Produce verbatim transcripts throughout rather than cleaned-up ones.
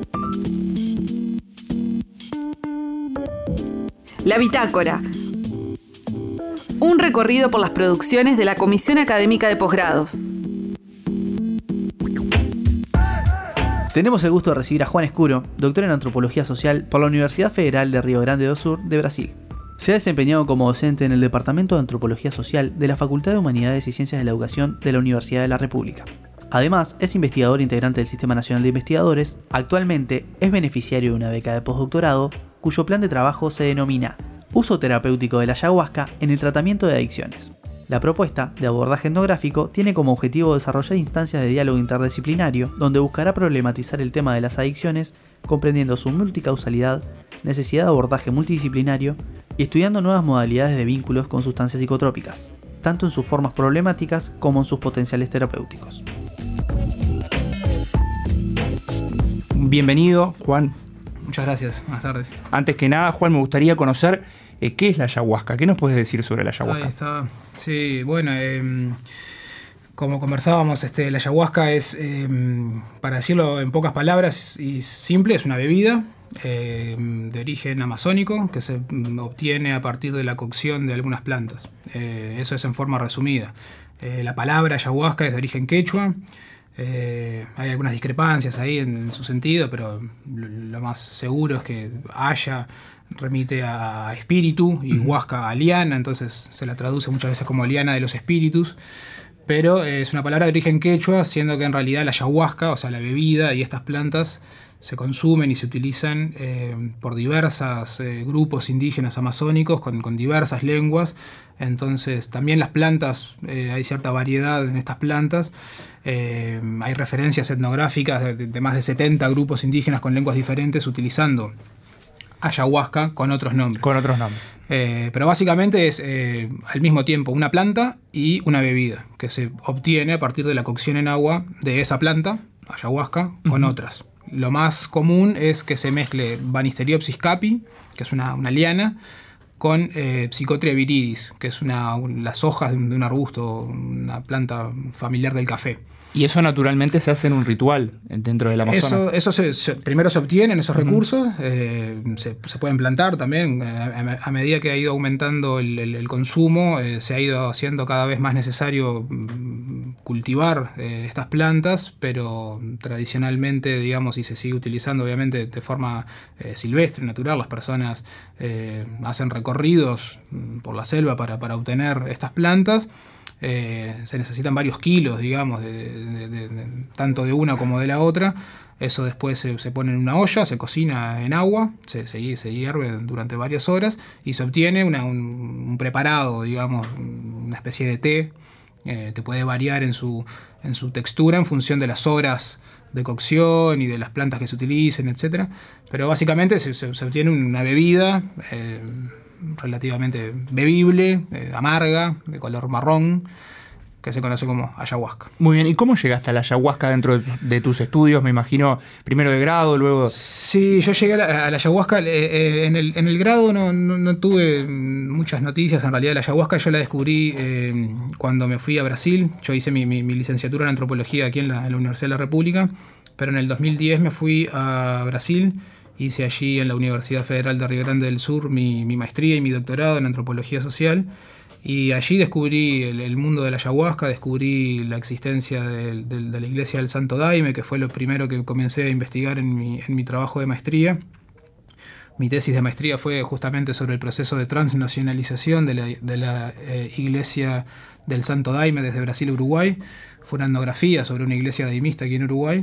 La Bitácora. Un recorrido por las producciones de la Comisión Académica de Posgrados. Tenemos el gusto de recibir a Juan Escuro, doctor en Antropología Social por la Universidad Federal de Rio Grande do Sul de Brasil. Se ha desempeñado como docente en el Departamento de Antropología Social de la Facultad de Humanidades y Ciencias de la Educación de la Universidad de la República. Además, es investigador integrante del Sistema Nacional de Investigadores. Actualmente es beneficiario de una beca de postdoctorado, cuyo plan de trabajo se denomina Uso terapéutico de la ayahuasca en el tratamiento de adicciones. La propuesta de abordaje etnográfico tiene como objetivo desarrollar instancias de diálogo interdisciplinario, donde buscará problematizar el tema de las adicciones, comprendiendo su multicausalidad, necesidad de abordaje multidisciplinario y estudiando nuevas modalidades de vínculos con sustancias psicotrópicas, tanto en sus formas problemáticas como en sus potenciales terapéuticos. Bienvenido, Juan. Muchas gracias, buenas tardes. Antes que nada, Juan, me gustaría conocer eh, qué es la ayahuasca. ¿Qué nos puedes decir sobre la ayahuasca? Ahí está. Sí, bueno, eh, como conversábamos, este, la ayahuasca es, eh, para decirlo en pocas palabras y simple, es una bebida eh, de origen amazónico que se obtiene a partir de la cocción de algunas plantas. Eh, eso es en forma resumida. Eh, la palabra ayahuasca es de origen quechua. Eh, hay algunas discrepancias ahí en, en su sentido, pero lo, lo más seguro es que haya remite a espíritu y huasca a liana, entonces se la traduce muchas veces como liana de los espíritus, pero eh, es una palabra de origen quechua, siendo que en realidad la ayahuasca, o sea la bebida y estas plantas se consumen y se utilizan eh, por diversos eh, grupos indígenas amazónicos con, con diversas lenguas. Entonces también las plantas, eh, hay cierta variedad en estas plantas. Eh, hay referencias etnográficas de, de más de setenta grupos indígenas con lenguas diferentes utilizando ayahuasca con otros nombres. Con otros nombres. Eh, pero básicamente es eh, al mismo tiempo una planta y una bebida que se obtiene a partir de la cocción en agua de esa planta, ayahuasca, con uh-huh. otras. Lo más común es que se mezcle Banisteriopsis capi, que es una, una liana, con eh, Psychotria viridis, que es una, un, las hojas de un, de un arbusto, una planta familiar del café. Y eso naturalmente se hace en un ritual dentro del Amazonas. Eso, eso se, se, primero se obtienen esos uh-huh. recursos, eh, se, se pueden plantar también. A, a medida que ha ido aumentando el, el, el consumo, eh, se ha ido haciendo cada vez más necesario cultivar eh, estas plantas, pero tradicionalmente, digamos, y se sigue utilizando obviamente de forma eh, silvestre, natural. Las personas eh, hacen recorridos por la selva para, para obtener estas plantas. Eh, se necesitan varios kilos, digamos, de, de, de, de, tanto de una como de la otra. Eso después se, se pone en una olla, se cocina en agua, se, se, se hierve durante varias horas y se obtiene una, un, un preparado, digamos, una especie de té eh, que puede variar en su, en su textura en función de las horas de cocción y de las plantas que se utilicen, etcétera. Pero básicamente se, se, se obtiene una bebida eh, relativamente bebible, eh, amarga, de color marrón, que se conoce como ayahuasca. Muy bien, ¿y cómo llegaste a la ayahuasca dentro de tus, de tus estudios? Me imagino primero de grado, luego... Sí, yo llegué a la, a la ayahuasca, eh, eh, en, el, en el grado no, no, no tuve muchas noticias, en realidad la ayahuasca yo la descubrí eh, cuando me fui a Brasil. Yo hice mi, mi, mi licenciatura en antropología aquí en la, en la Universidad de la República, pero en el dos mil diez me fui a Brasil. Hice allí en la Universidad Federal de Rio Grande do Sul mi, mi maestría y mi doctorado en antropología social. Y allí descubrí el, el mundo de la ayahuasca, descubrí la existencia de, de, de la iglesia del Santo Daime, que fue lo primero que comencé a investigar en mi, en mi trabajo de maestría. Mi tesis de maestría fue justamente sobre el proceso de transnacionalización de la, de la eh, iglesia del Santo Daime desde Brasil a Uruguay. Fue una etnografía sobre una iglesia daimista aquí en Uruguay.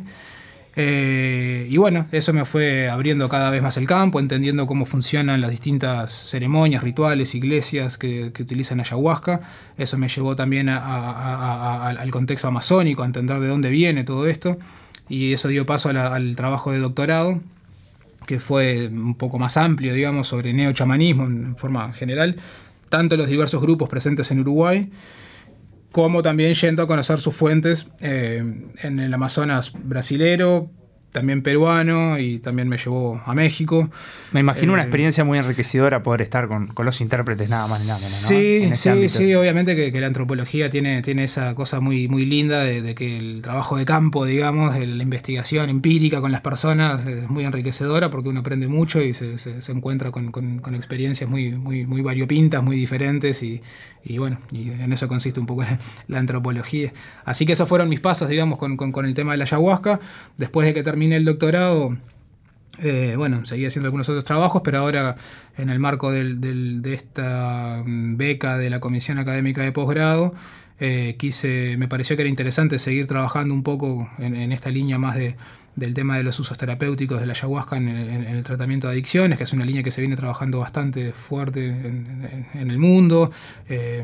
Eh, y bueno, eso me fue abriendo cada vez más el campo, entendiendo cómo funcionan las distintas ceremonias, rituales, iglesias que, que utilizan ayahuasca. Eso me llevó también a, a, a, a, al contexto amazónico, a entender de dónde viene todo esto. Y eso dio paso a la, al trabajo de doctorado, que fue un poco más amplio, digamos, sobre neochamanismo en forma general, tanto los diversos grupos presentes en Uruguay, como también yendo a conocer sus fuentes eh, en el Amazonas brasilero, también peruano y también me llevó a México. Me imagino eh, una experiencia muy enriquecedora poder estar con, con los intérpretes nada más ni nada menos, ¿no? Sí, En ese sí, ámbito. sí, obviamente que, que la antropología tiene, tiene esa cosa muy, muy linda de, de que el trabajo de campo, digamos, la investigación empírica con las personas es muy enriquecedora porque uno aprende mucho y se, se, se encuentra con, con, con experiencias muy, muy, muy variopintas, muy diferentes y, y bueno, y en eso consiste un poco la, la antropología. Así que esos fueron mis pasos, digamos, con, con, con el tema de la ayahuasca. Después de que terminé el doctorado, Eh, bueno, seguí haciendo algunos otros trabajos, pero ahora en el marco del, del, de esta beca de la Comisión Académica de Posgrado, eh, quise, me pareció que era interesante seguir trabajando un poco en, en esta línea más de, del tema de los usos terapéuticos de la ayahuasca en, en, en el tratamiento de adicciones, que es una línea que se viene trabajando bastante fuerte en, en, en el mundo. Eh,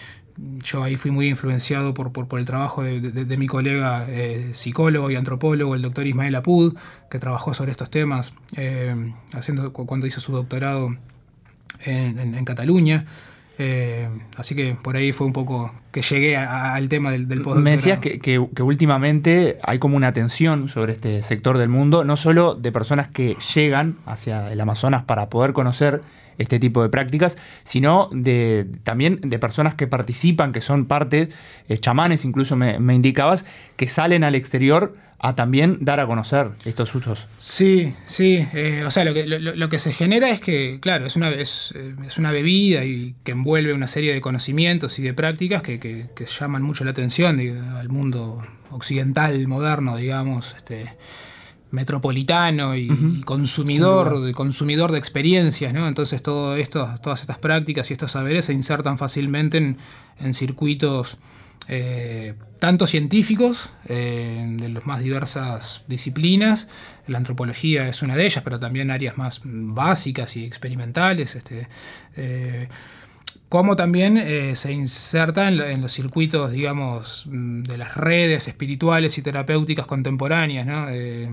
Yo ahí fui muy influenciado por, por, por el trabajo de, de, de mi colega eh, psicólogo y antropólogo, el doctor Ismael Apud, que trabajó sobre estos temas eh, haciendo, cuando hizo su doctorado en, en, en Cataluña. Eh, así que por ahí fue un poco que llegué a, a, al tema del, del postdoctorado. Me decías que, que, que últimamente hay como una atención sobre este sector del mundo, no solo de personas que llegan hacia el Amazonas para poder conocer este tipo de prácticas, sino de, también de personas que participan, que son parte, eh, chamanes incluso me, me indicabas, que salen al exterior a también dar a conocer estos usos. Sí, sí, eh, o sea, lo que, lo, lo que se genera es que, claro, es una, es, es una bebida y que envuelve una serie de conocimientos y de prácticas que, que, que llaman mucho la atención de, al mundo occidental, moderno, digamos, este... metropolitano y, uh-huh. y consumidor, de, consumidor de experiencias, ¿no? Entonces todo esto, todas estas prácticas y estos saberes se insertan fácilmente en, en circuitos eh, tanto científicos, eh, de las más diversas disciplinas. La antropología es una de ellas, pero también áreas más básicas y experimentales, este, eh, como también eh, se inserta en, en los circuitos, digamos, de las redes espirituales y terapéuticas contemporáneas, ¿no? Eh,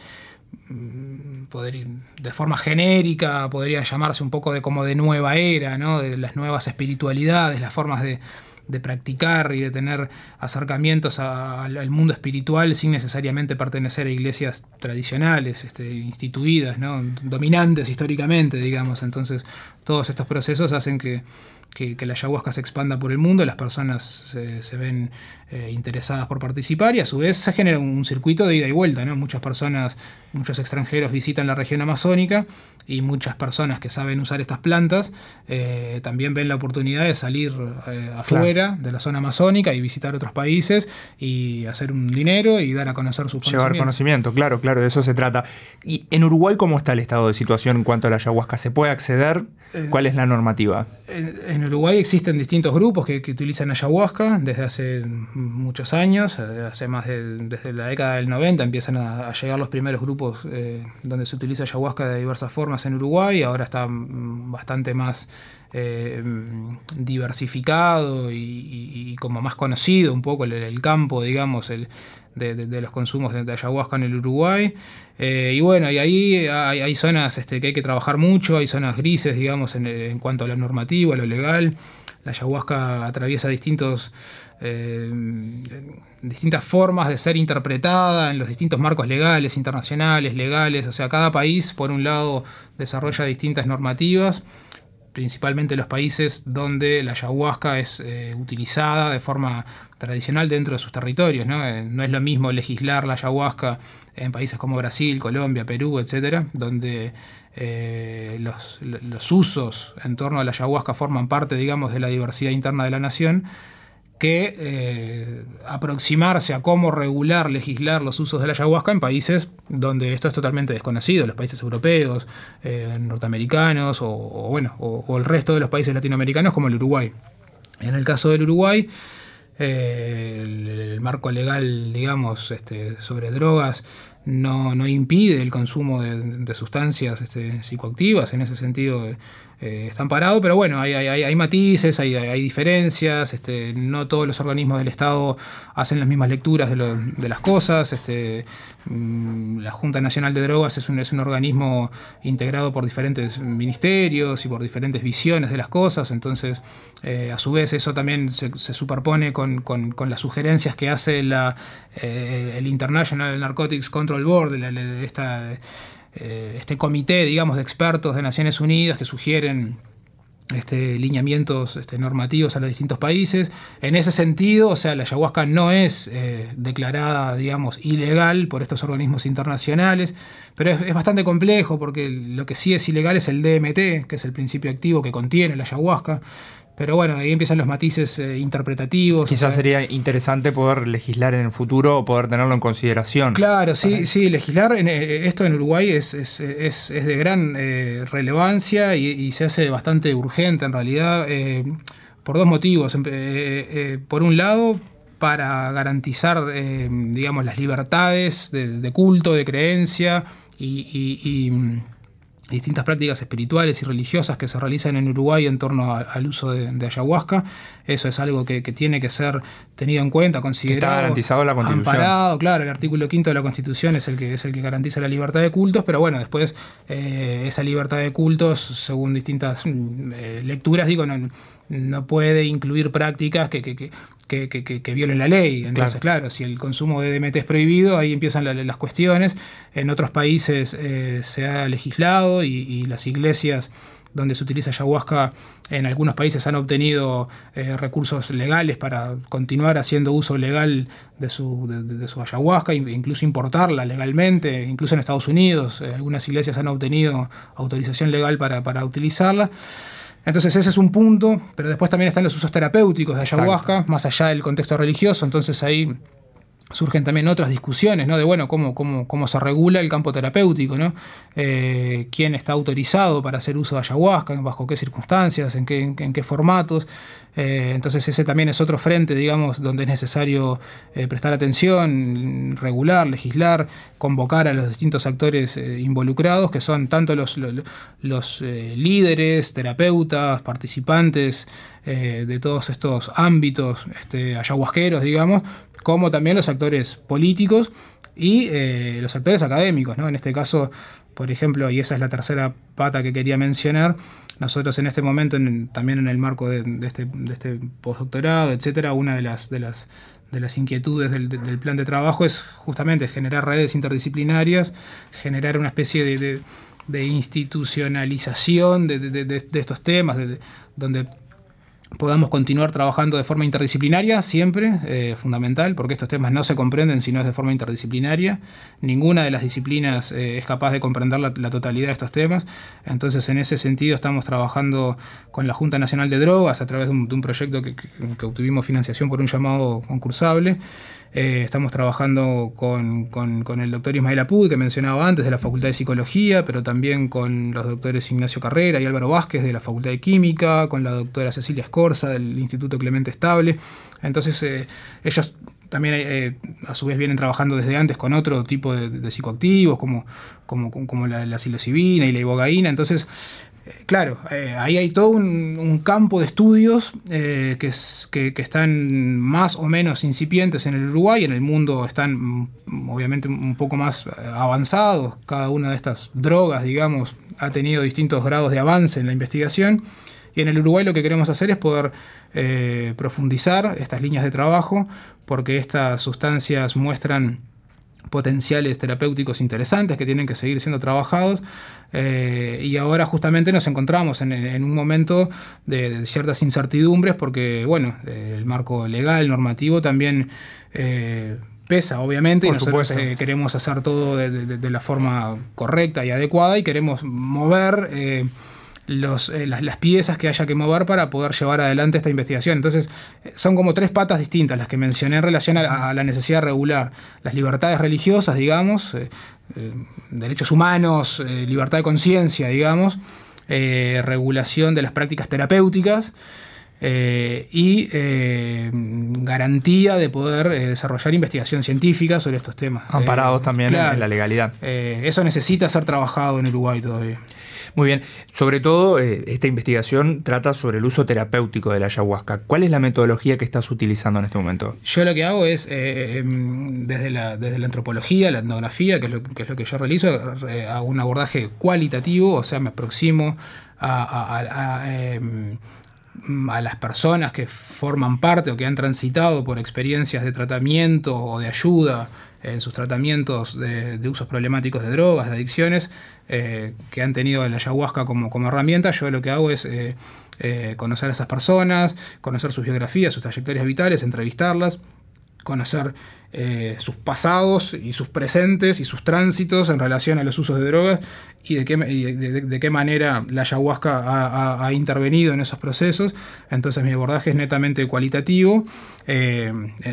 poder, de forma genérica podría llamarse un poco de como de nueva era, ¿no? De las nuevas espiritualidades, las formas de, de practicar y de tener acercamientos a, al, al mundo espiritual sin necesariamente pertenecer a iglesias tradicionales, este, instituidas, ¿no? Dominantes históricamente, digamos. Entonces todos estos procesos hacen que Que, que la ayahuasca se expanda por el mundo, las personas se, se ven eh, interesadas por participar y a su vez se genera un circuito de ida y vuelta, ¿no? Muchas personas, muchos extranjeros visitan la región amazónica y muchas personas que saben usar estas plantas eh, también ven la oportunidad de salir eh, afuera claro. de la zona amazónica y visitar otros países y hacer un dinero y dar a conocer sus conocimientos. Llevar conocimiento, claro, claro, de eso se trata. ¿Y en Uruguay cómo está el estado de situación en cuanto a la ayahuasca? ¿Se puede acceder? ¿Cuál es la normativa? En, en Uruguay existen distintos grupos que, que utilizan ayahuasca desde hace muchos años, hace más de, desde la década del noventa empiezan a, a llegar los primeros grupos eh, donde se utiliza ayahuasca de diversas formas en Uruguay, ahora está bastante más eh, diversificado y, y, y como más conocido un poco el, el campo, digamos, el De, de, de los consumos de, de ayahuasca en el Uruguay. Eh, y bueno, y ahí hay, hay zonas este, que hay que trabajar mucho, hay zonas grises, digamos, en, en cuanto a lo normativo, a lo legal. La ayahuasca atraviesa distintos, eh, distintas formas de ser interpretada en los distintos marcos legales, internacionales, legales. O sea, cada país, por un lado, desarrolla distintas normativas, principalmente los países donde la ayahuasca es eh, utilizada de forma tradicional dentro de sus territorios, ¿no? Eh, no es lo mismo legislar la ayahuasca en países como Brasil, Colombia, Perú, etcétera, donde eh, los, los usos en torno a la ayahuasca forman parte, digamos, de la diversidad interna de la nación, que eh, aproximarse a cómo regular, legislar los usos de la ayahuasca en países donde esto es totalmente desconocido, los países europeos, eh, norteamericanos o, o bueno o, o el resto de los países latinoamericanos como el Uruguay. En el caso del Uruguay, eh, el, el marco legal, digamos, este, sobre drogas no, no impide el consumo de, de sustancias este, psicoactivas, en ese sentido eh, está amparado, pero bueno, hay, hay, hay matices, hay, hay diferencias, este, no todos los organismos del Estado hacen las mismas lecturas de, lo, de las cosas. Este, la Junta Nacional de Drogas es un, es un organismo integrado por diferentes ministerios y por diferentes visiones de las cosas, entonces eh, a su vez eso también se, se superpone con, con, con las sugerencias que hace la, eh, el International Narcotics Control Control Board, de, la, de esta, eh, este comité, digamos, de expertos de Naciones Unidas que sugieren Este, lineamientos este, normativos a los distintos países. En ese sentido, o sea, la ayahuasca no es eh, declarada, digamos, ilegal por estos organismos internacionales, pero es, es bastante complejo porque lo que sí es ilegal es el D M T, que es el principio activo que contiene la ayahuasca. Pero bueno, ahí empiezan los matices eh, interpretativos. Quizás o sea, sería interesante poder legislar en el futuro o poder tenerlo en consideración. Claro, sí, sí, legislar en, eh, esto en Uruguay es, es, es, es de gran eh, relevancia y, y se hace bastante urgente en realidad, eh, por dos motivos. Eh, eh, por un lado, para garantizar, eh, digamos, las libertades de, de culto, de creencia y... y, y distintas prácticas espirituales y religiosas que se realizan en Uruguay en torno a, al uso de, de ayahuasca. Eso es algo que, que tiene que ser tenido en cuenta, considerado. Está garantizado en la Constitución. Amparado, claro, el artículo quinto de la Constitución es el que, es el que garantiza la libertad de cultos, pero bueno, después eh, esa libertad de cultos, según distintas eh, lecturas, digo, no, no puede incluir prácticas que, que, que Que, que, que, que violen la ley. Entonces, claro. claro, si el consumo de D M T es prohibido, ahí empiezan la, las cuestiones. En otros países eh, se ha legislado y, y las iglesias donde se utiliza ayahuasca en algunos países han obtenido eh, recursos legales para continuar haciendo uso legal de su, de, de su ayahuasca, incluso importarla legalmente, incluso en Estados Unidos. Eh, algunas iglesias han obtenido autorización legal para, para utilizarla. Entonces ese es un punto, pero después también están los usos terapéuticos de ayahuasca, Exacto. más allá del contexto religioso, entonces ahí surgen también otras discusiones, ¿no? De bueno, cómo, cómo, cómo se regula el campo terapéutico, ¿no? Eh, quién está autorizado para hacer uso de ayahuasca, bajo qué circunstancias, en qué, en, en qué formatos. Eh, entonces ese también es otro frente, digamos, donde es necesario eh, prestar atención, regular, legislar, convocar a los distintos actores eh, involucrados, que son tanto los, los, los eh, líderes, terapeutas, participantes eh, de todos estos ámbitos este, ayahuasqueros, digamos, como también los actores políticos y eh, los actores académicos, ¿no? En este caso, por ejemplo, y esa es la tercera pata que quería mencionar, nosotros en este momento, en, también en el marco de, de, este, de este postdoctorado, etcétera, una de las, de las, de las inquietudes del, del plan de trabajo es justamente generar redes interdisciplinarias, generar una especie de, de, de institucionalización de, de, de, de estos temas, de, de, donde podamos continuar trabajando de forma interdisciplinaria, siempre, eh, fundamental, porque estos temas no se comprenden si no es de forma interdisciplinaria. Ninguna de las disciplinas eh, es capaz de comprender la, la totalidad de estos temas. Entonces, en ese sentido, estamos trabajando con la Junta Nacional de Drogas a través de un, de un proyecto que, que, que obtuvimos financiación por un llamado concursable. Eh, estamos trabajando con, con, con el doctor Ismael Apud, que mencionaba antes, de la Facultad de Psicología, pero también con los doctores Ignacio Carrera y Álvaro Vázquez, de la Facultad de Química, con la doctora Cecilia Escorza, del Instituto Clemente Estable. Entonces, eh, ellos también eh, a su vez vienen trabajando desde antes con otro tipo de, de psicoactivos, como, como, como la, la psilocibina y la ibogaína. Entonces, claro, eh, ahí hay todo un, un campo de estudios eh, que, es, que, que están más o menos incipientes en el Uruguay. En el mundo están obviamente un poco más avanzados. Cada una de estas drogas, digamos, ha tenido distintos grados de avance en la investigación. Y en el Uruguay lo que queremos hacer es poder eh, profundizar estas líneas de trabajo, porque estas sustancias muestran potenciales terapéuticos interesantes que tienen que seguir siendo trabajados, eh, y ahora justamente nos encontramos en, en un momento de, de ciertas incertidumbres porque, bueno, el marco legal, normativo también eh, pesa, obviamente, Por y nosotros supuesto. eh, queremos hacer todo de, de, de la forma correcta y adecuada y queremos mover eh, Los, eh, las, las piezas que haya que mover para poder llevar adelante esta investigación. Entonces, eh, son como tres patas distintas las que mencioné en relación a, a la necesidad de regular las libertades religiosas, digamos, eh, eh, derechos humanos, eh, libertad de conciencia, digamos, eh, regulación de las prácticas terapéuticas eh, y eh, garantía de poder eh, desarrollar investigación científica sobre estos temas. Amparados eh, también claro, en la legalidad. Eh, eso necesita ser trabajado en Uruguay todavía. Muy bien. Sobre todo, eh, esta investigación trata sobre el uso terapéutico de la ayahuasca. ¿Cuál es la metodología que estás utilizando en este momento? Yo lo que hago es, eh, desde, la, desde la antropología, la etnografía, que es lo que, es lo que yo realizo, eh, hago un abordaje cualitativo, o sea, me aproximo a, a, a, a, eh, a las personas que forman parte o que han transitado por experiencias de tratamiento o de ayuda en sus tratamientos de, de usos problemáticos de drogas, de adicciones, eh, que han tenido la ayahuasca como, como herramienta. Yo lo que hago es eh, eh, conocer a esas personas, conocer sus biografías, sus trayectorias vitales, entrevistarlas, conocer eh, sus pasados y sus presentes y sus tránsitos en relación a los usos de drogas y de qué, y de, de, de qué manera la ayahuasca ha, ha, ha intervenido en esos procesos. Entonces mi abordaje es netamente cualitativo, eh,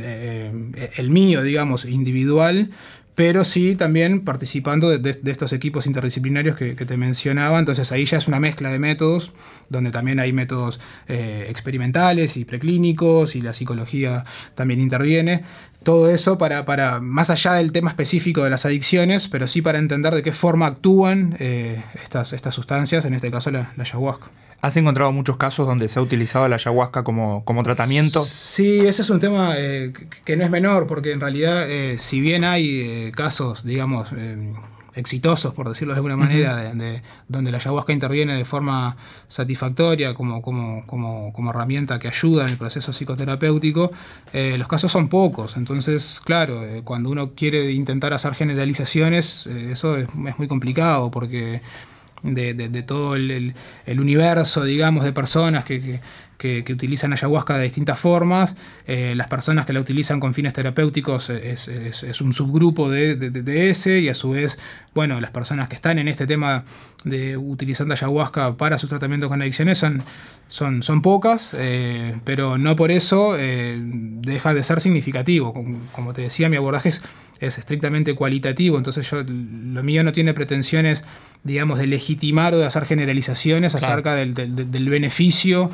eh, el mío, digamos, individual, pero sí también participando de, de, de estos equipos interdisciplinarios que, que te mencionaba. Entonces ahí ya es una mezcla de métodos, donde también hay métodos eh, experimentales y preclínicos, y la psicología también interviene. Todo eso para, para, más allá del tema específico de las adicciones, pero sí para entender de qué forma actúan eh, estas, estas sustancias, en este caso la, la ayahuasca. ¿Has encontrado muchos casos donde se ha utilizado la ayahuasca como, como tratamiento? Sí, ese es un tema eh, que, que no es menor, porque en realidad, eh, si bien hay eh, casos, digamos, eh, exitosos, por decirlo de alguna manera, uh-huh. de, de, donde la ayahuasca interviene de forma satisfactoria como, como, como, como herramienta que ayuda en el proceso psicoterapéutico, eh, los casos son pocos. Entonces, claro, eh, cuando uno quiere intentar hacer generalizaciones, eh, eso es, es muy complicado, porque De, de, de todo el, el, el universo, digamos, de personas que, que, que, que utilizan ayahuasca de distintas formas, eh, las personas que la utilizan con fines terapéuticos es, es, es un subgrupo de, de, de ese, y a su vez, bueno, las personas que están en este tema de utilizando ayahuasca para sus tratamientos con adicciones son, son, son pocas, eh, pero no por eso eh, deja de ser significativo. Como, como te decía, mi abordaje es, es estrictamente cualitativo, entonces yo, lo mío no tiene pretensiones, digamos, de legitimar o de hacer generalizaciones, claro, acerca del, del, del beneficio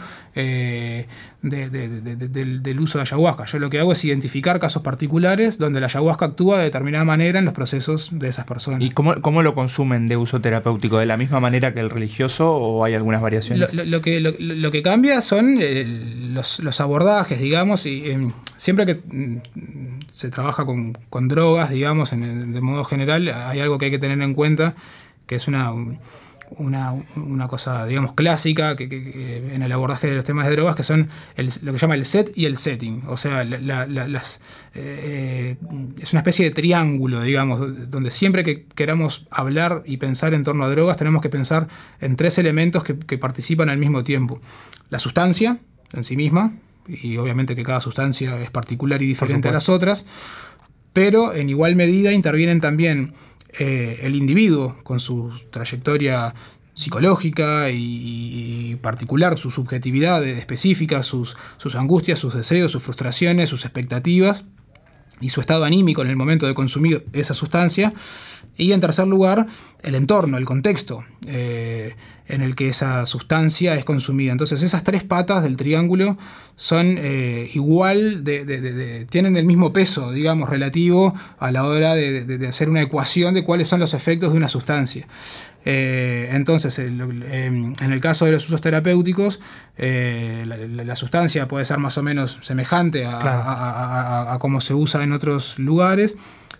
eh, de, de, de, de, del, del uso de ayahuasca. Yo lo que hago es identificar casos particulares donde la ayahuasca actúa de determinada manera en los procesos de esas personas. ¿Y cómo, cómo lo consumen de uso terapéutico? ¿De la misma manera que el religioso o hay algunas variaciones? Lo, lo, lo, que, lo, lo que cambia son eh, los, los abordajes, digamos, y eh, siempre que mm, se trabaja con, con drogas, digamos, en, de modo general, hay algo que hay que tener en cuenta, que es una, una, una cosa, digamos, clásica que, que, que en el abordaje de los temas de drogas, que son el, lo que se llama el set y el setting. O sea, la, la, la, las, eh, es una especie de triángulo, digamos, donde siempre que queramos hablar y pensar en torno a drogas, tenemos que pensar en tres elementos que, que participan al mismo tiempo. La sustancia en sí misma, y obviamente que cada sustancia es particular y diferente a las otras, pero en igual medida intervienen también Eh, el individuo con su trayectoria psicológica y, y particular, su subjetividad específica, sus, sus angustias, sus deseos, sus frustraciones, sus expectativas y su estado anímico en el momento de consumir esa sustancia. Y en tercer lugar, el entorno, el contexto eh, en el que esa sustancia es consumida. Entonces esas tres patas del triángulo son eh, igual, de, de, de, de, tienen el mismo peso, digamos, relativo a la hora de, de, de hacer una ecuación de cuáles son los efectos de una sustancia. Eh, entonces, el, eh, en el caso de los usos terapéuticos, eh, la, la, la sustancia puede ser más o menos semejante a, claro, a, a, a, a cómo se usa en otros lugares,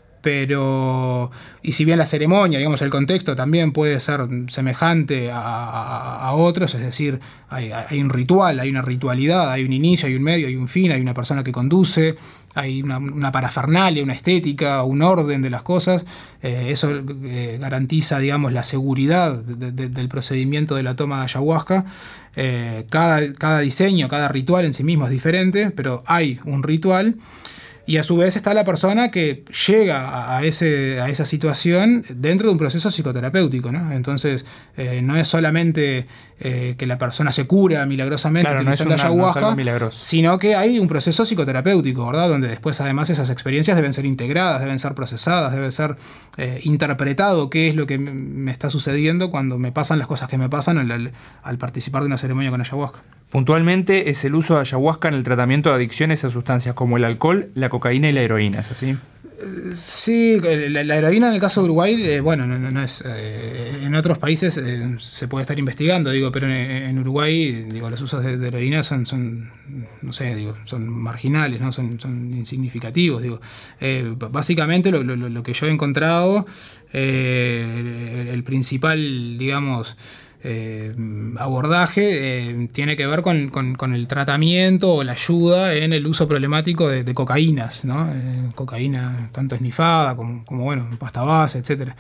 pero, y si bien la ceremonia, digamos, el contexto también puede ser semejante a, a, a otros, es decir, hay, hay un ritual, hay una ritualidad, hay un inicio, hay un medio, hay un fin, hay una persona que conduce, hay una, una parafernalia, una estética, un orden de las cosas, eh, eso eh, garantiza, digamos, la seguridad de, de, del procedimiento de la toma de ayahuasca. Eh, cada, cada diseño, cada ritual en sí mismo es diferente, pero hay un ritual. Y a su vez está la persona que llega a, ese, a esa situación dentro de un proceso psicoterapéutico, ¿no? Entonces, eh, no es solamente eh, que la persona se cura milagrosamente, claro, utilizando no ayahuasca, no, sino que hay un proceso psicoterapéutico, ¿verdad? Donde después, además, esas experiencias deben ser integradas, deben ser procesadas, debe ser eh, interpretado qué es lo que me está sucediendo cuando me pasan las cosas que me pasan al, al, al participar de una ceremonia con ayahuasca. Puntualmente es el uso de ayahuasca en el tratamiento de adicciones a sustancias como el alcohol, la cocaína y la heroína, ¿es así? Sí, la, la heroína en el caso de Uruguay, eh, bueno, no, no es, eh, en otros países eh, se puede estar investigando, digo, pero en, en Uruguay, digo, los usos de, de heroína son, son, no sé, digo, son marginales, ¿no? Son, son insignificativos, digo. Eh, básicamente lo, lo, lo que yo he encontrado, eh, el, el principal, digamos, eh, abordaje eh, tiene que ver con, con, con el tratamiento o la ayuda en el uso problemático de, de cocaínas, ¿no? Eh, cocaína tanto esnifada como, como bueno, pasta base, etcétera.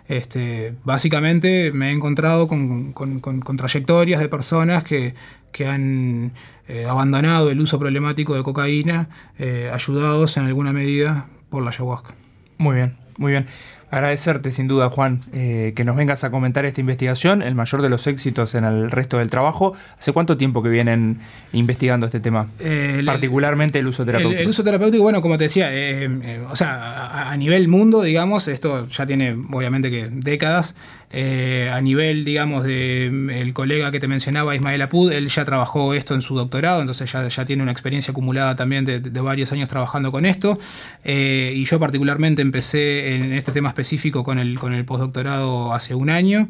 Este, básicamente me he encontrado con, con, con, con trayectorias de personas que, que han eh, abandonado el uso problemático de cocaína, eh, ayudados en alguna medida por la ayahuasca. Muy bien, muy bien. Agradecerte sin duda, Juan, eh, que nos vengas a comentar esta investigación, el mayor de los éxitos en el resto del trabajo. ¿Hace cuánto tiempo que vienen investigando este tema? Eh, el, Particularmente el uso terapéutico. El, el uso terapéutico, bueno, como te decía, eh, eh, o sea, a, a nivel mundo, digamos, esto ya tiene obviamente que décadas. Eh, a nivel, digamos, de el colega que te mencionaba, Ismael Apud, él ya trabajó esto en su doctorado, entonces ya, ya tiene una experiencia acumulada también de, de varios años trabajando con esto. Eh, y yo particularmente empecé en este tema específico con el, con el postdoctorado hace un año.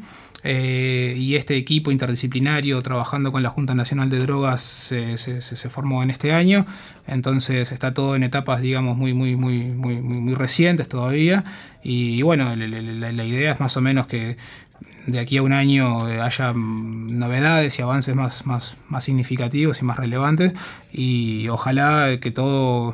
Eh, y este equipo interdisciplinario trabajando con la Junta Nacional de Drogas se, se, se formó en este año, entonces está todo en etapas, digamos, muy, muy, muy, muy, muy, muy recientes todavía, y, y bueno, la, la, la idea es más o menos que de aquí a un año haya novedades y avances más, más, más significativos y más relevantes, y ojalá que todo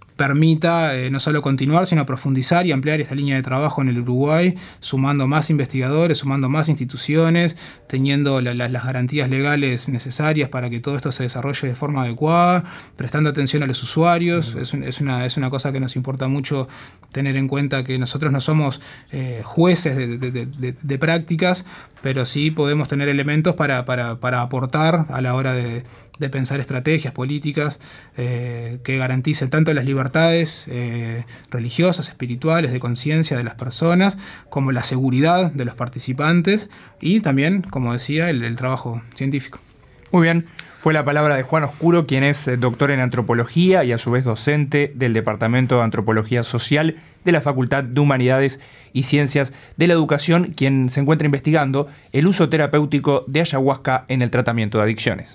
permita eh, no solo continuar, sino profundizar y ampliar esta línea de trabajo en el Uruguay, sumando más investigadores, sumando más instituciones, teniendo la, la, las garantías legales necesarias para que todo esto se desarrolle de forma adecuada, prestando atención a los usuarios. Sí. Es, un, es, una, es una cosa que nos importa mucho tener en cuenta, que nosotros no somos eh, jueces de, de, de, de, de prácticas, pero sí podemos tener elementos para, para, para aportar a la hora de, de pensar estrategias políticas eh, que garanticen tanto las libertades eh, religiosas, espirituales, de conciencia de las personas, como la seguridad de los participantes y también, como decía, el, el trabajo científico. Muy bien. Fue la palabra de Juan Oscuro, quien es doctor en antropología y a su vez docente del Departamento de Antropología Social de la Facultad de Humanidades y Ciencias de la Educación, quien se encuentra investigando el uso terapéutico de ayahuasca en el tratamiento de adicciones.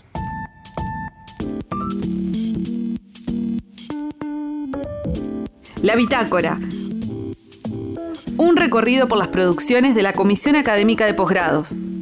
La Bitácora. Un recorrido por las producciones de la Comisión Académica de Posgrados.